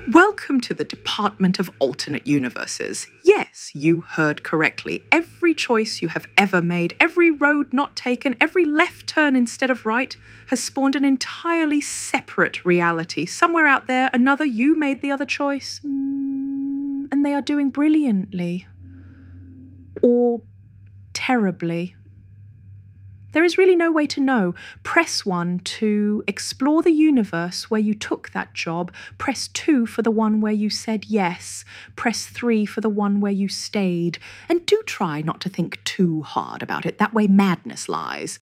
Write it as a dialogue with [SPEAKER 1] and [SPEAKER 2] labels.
[SPEAKER 1] Welcome to the Department of Alternate Universes. Yes, you heard correctly. Every choice you have ever made, every road not taken, every left turn instead of right, has spawned an entirely separate reality. Somewhere out there, another you made the other choice. And they are doing brilliantly. Or terribly. There is really no way to know. Press 1 to explore the universe where you took that job. Press 2 for the one where you said yes. Press 3 for the one where you stayed. And do try not to think too hard about it. That way madness lies.